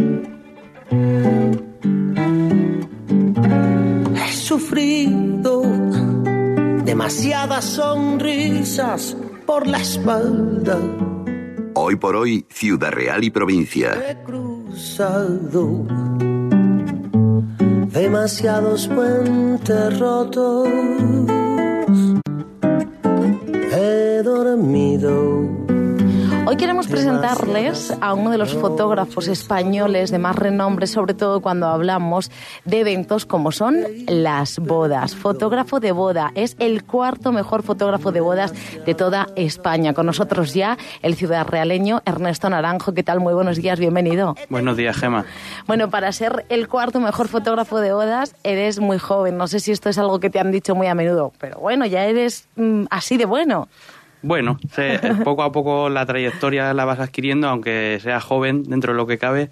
He sufrido demasiadas sonrisas por la espalda. Hoy por hoy, Ciudad Real y provincia. He cruzado demasiados puentes rotos. He dormido. Hoy queremos presentarles a uno de los fotógrafos españoles de más renombre, sobre todo cuando hablamos de eventos como son las bodas. Fotógrafo de boda, es el cuarto mejor fotógrafo de bodas de toda España. Con nosotros ya el ciudadrealeño Ernesto Naranjo. ¿Qué tal? Muy buenos días, bienvenido. Buenos días, Gema. Bueno, para ser el cuarto mejor fotógrafo de bodas eres muy joven. No sé si esto es algo que te han dicho muy a menudo, pero bueno, ya eres así de bueno. Bueno, poco a poco la trayectoria la vas adquiriendo, aunque seas joven dentro de lo que cabe.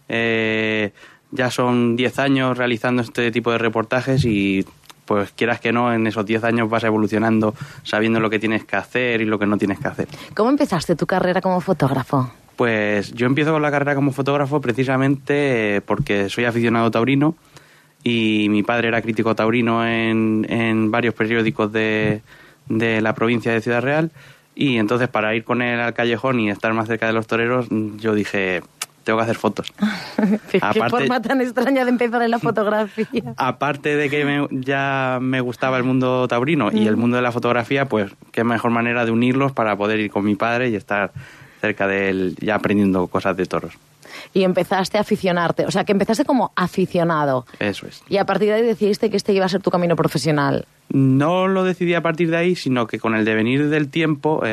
Ya son 10 años realizando este tipo de reportajes y, pues quieras que no, en esos 10 años vas evolucionando, sabiendo lo que tienes que hacer y lo que no tienes que hacer. ¿Cómo empezaste tu carrera como fotógrafo? Pues yo empiezo con la carrera como fotógrafo precisamente porque soy aficionado taurino y mi padre era crítico taurino en varios periódicos de la provincia de Ciudad Real, y entonces para ir con él al callejón y estar más cerca de los toreros, yo dije, tengo que hacer fotos. ¿Qué forma tan extraña de empezar en la fotografía? Aparte de que ya me gustaba el mundo taurino y el mundo de la fotografía, pues qué mejor manera de unirlos para poder ir con mi padre y estar cerca de él ya aprendiendo cosas de toros. Y empezaste a aficionarte, o sea, que empezaste como aficionado. Eso es. Y a partir de ahí decidiste que este iba a ser tu camino profesional. No lo decidí a partir de ahí, sino que con el devenir del tiempo,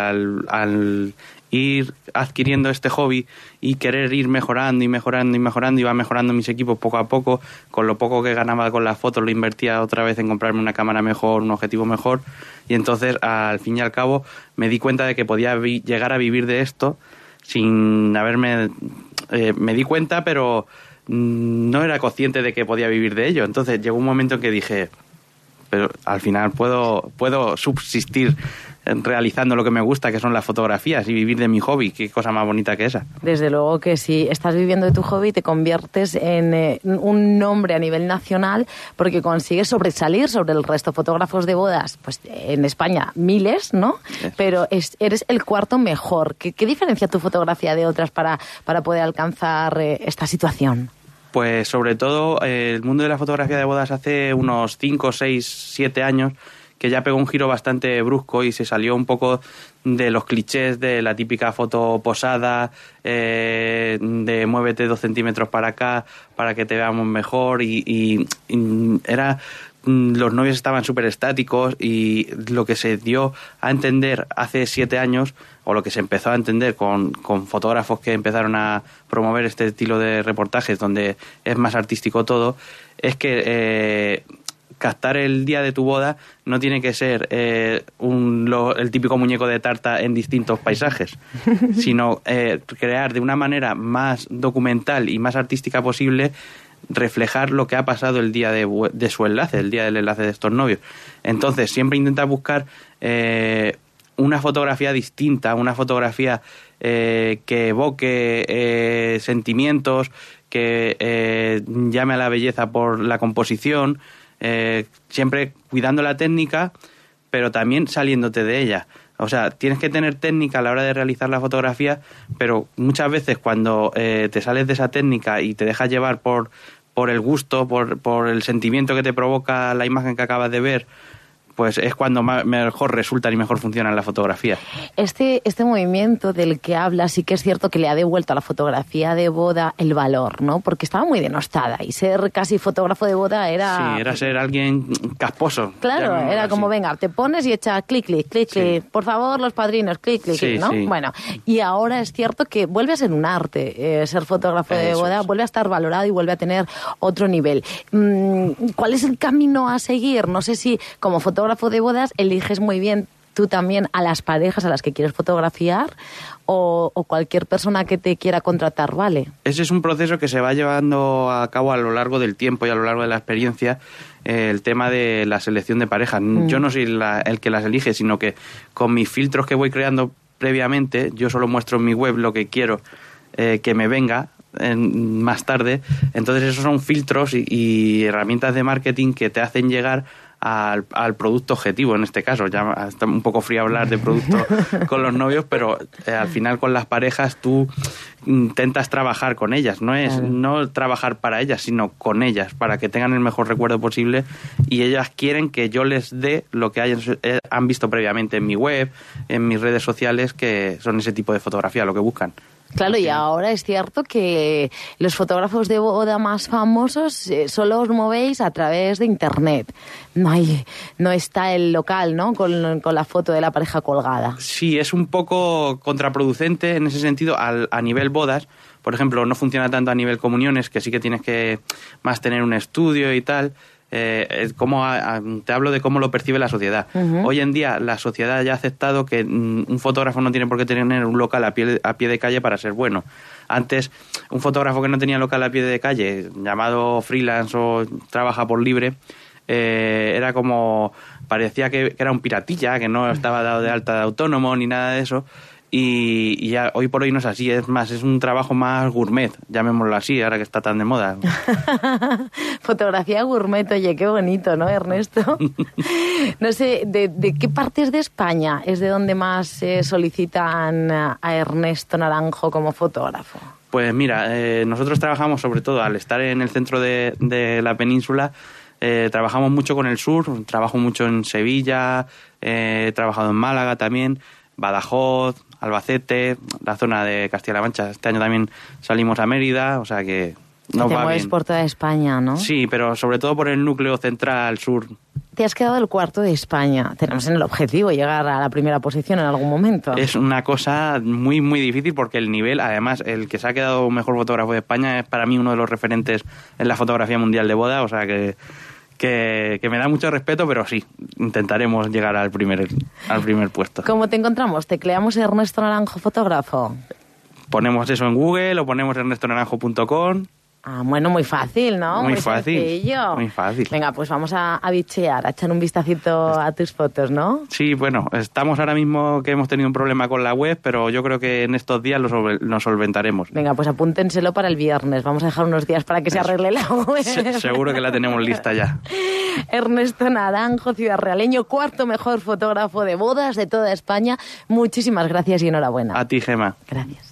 al ir adquiriendo este hobby y querer ir mejorando y mejorando y mejorando, iba mejorando mis equipos poco a poco. Con lo poco que ganaba con las fotos lo invertía otra vez en comprarme una cámara mejor, un objetivo mejor, y entonces al fin y al cabo me di cuenta de que podía llegar a vivir de esto sin haberme... me di cuenta, pero no era consciente de que podía vivir de ello. Entonces llegó un momento en que dije, pero al final puedo subsistir realizando lo que me gusta, que son las fotografías, y vivir de mi hobby. Qué cosa más bonita que esa. Desde luego que si estás viviendo de tu hobby te conviertes en un nombre a nivel nacional, porque consigues sobresalir sobre el resto. Fotógrafos de bodas, pues en España miles, ¿no? Sí. Pero eres el cuarto mejor. ¿Qué diferencia tu fotografía de otras para poder alcanzar esta situación? Pues sobre todo el mundo de la fotografía de bodas hace unos 5, 6, 7 años que ya pegó un giro bastante brusco y se salió un poco de los clichés de la típica foto posada, de muévete 2 centímetros para acá para que te veamos mejor, y era... Los novios estaban súper estáticos, y lo que se dio a entender hace 7 años, o lo que se empezó a entender con fotógrafos que empezaron a promover este estilo de reportajes donde es más artístico todo, es que captar el día de tu boda no tiene que ser el típico muñeco de tarta en distintos paisajes, sino crear de una manera más documental y más artística posible, reflejar lo que ha pasado el día de su enlace, el día del enlace de estos novios. Entonces siempre intenta buscar una fotografía distinta, una fotografía que evoque sentimientos, que llame a la belleza por la composición, siempre cuidando la técnica, pero también saliéndote de ella. O sea, tienes que tener técnica a la hora de realizar la fotografía, pero muchas veces cuando te sales de esa técnica y te dejas llevar por el gusto, por el sentimiento que te provoca la imagen que acabas de ver, pues es cuando mejor resultan y mejor funcionan las fotografías. Este movimiento del que hablas sí que es cierto que le ha devuelto a la fotografía de boda el valor, ¿no? Porque estaba muy denostada y ser casi fotógrafo de boda era... Sí, era ser alguien casposo. Claro, era así. Como, venga, te pones y echa clic, clic, clic, sí. Clic. Por favor, los padrinos, clic, clic, sí, ¿no? Sí. Bueno, y ahora es cierto que vuelve a ser un arte ser fotógrafo de boda, vuelve a estar valorado y vuelve a tener otro nivel. ¿Cuál es el camino a seguir? No sé si como fotógrafo de bodas eliges muy bien tú también a las parejas a las que quieres fotografiar o cualquier persona que te quiera contratar, ¿vale? Ese es un proceso que se va llevando a cabo a lo largo del tiempo y a lo largo de la experiencia, el tema de la selección de parejas. Yo no soy el que las elige, sino que con mis filtros que voy creando previamente, yo solo muestro en mi web lo que quiero que me venga, más tarde. Entonces esos son filtros y herramientas de marketing que te hacen llegar al producto objetivo, en este caso. Ya está un poco frío hablar de producto con los novios, pero al final con las parejas tú intentas trabajar con ellas, no trabajar para ellas, sino con ellas, para que tengan el mejor recuerdo posible, y ellas quieren que yo les dé lo que han visto previamente en mi web, en mis redes sociales, que son ese tipo de fotografía, lo que buscan. Claro, y ahora es cierto que los fotógrafos de boda más famosos solo os movéis a través de Internet. No está el local, ¿no?, con la foto de la pareja colgada. Sí, es un poco contraproducente en ese sentido a nivel bodas. Por ejemplo, no funciona tanto a nivel comuniones, que sí que tienes que más tener un estudio y tal. Te hablo de cómo lo percibe la sociedad. Uh-huh. Hoy en día la sociedad ya ha aceptado que un fotógrafo no tiene por qué tener un local a pie de calle para ser bueno. Antes, un fotógrafo que no tenía local a pie de calle, llamado freelance o trabaja por libre, era como, parecía que era un piratilla, que no estaba dado de alta de autónomo ni nada de eso. Y ya hoy por hoy no es así, es un trabajo más gourmet, llamémoslo así, ahora que está tan de moda. Fotografía gourmet, oye, qué bonito, ¿no, Ernesto? No sé, ¿de qué partes de España es de donde más solicitan a Ernesto Naranjo como fotógrafo? Pues mira, nosotros trabajamos sobre todo, al estar en el centro de la península, trabajamos mucho con el sur, trabajo mucho en Sevilla, he trabajado en Málaga también, Badajoz, Albacete, la zona de Castilla-La Mancha. Este año también salimos a Mérida, o sea que nos va bien. Por toda España, ¿no? Sí, pero sobre todo por el núcleo central sur. Te has quedado el cuarto de España. Tenemos en el objetivo llegar a la primera posición en algún momento. Es una cosa muy, muy difícil porque el nivel, además, el que se ha quedado mejor fotógrafo de España es para mí uno de los referentes en la fotografía mundial de boda, o sea que me da mucho respeto, pero sí, intentaremos llegar al primer puesto. ¿Cómo te encontramos? ¿Tecleamos Ernesto Naranjo fotógrafo? Ponemos eso en Google o ponemos ernestonaranjo.com. Ah, bueno, muy fácil, ¿no? Muy fácil. Sencillo. Muy fácil. Venga, pues vamos a bichear, a echar un vistacito a tus fotos, ¿no? Sí, bueno, estamos ahora mismo que hemos tenido un problema con la web, pero yo creo que en estos días lo solventaremos. Venga, pues apúntenselo para el viernes. Vamos a dejar unos días para que se arregle la web. Seguro que la tenemos lista ya. Ernesto Naranjo, ciudadrealeño, cuarto mejor fotógrafo de bodas de toda España. Muchísimas gracias y enhorabuena. A ti, Gema. Gracias.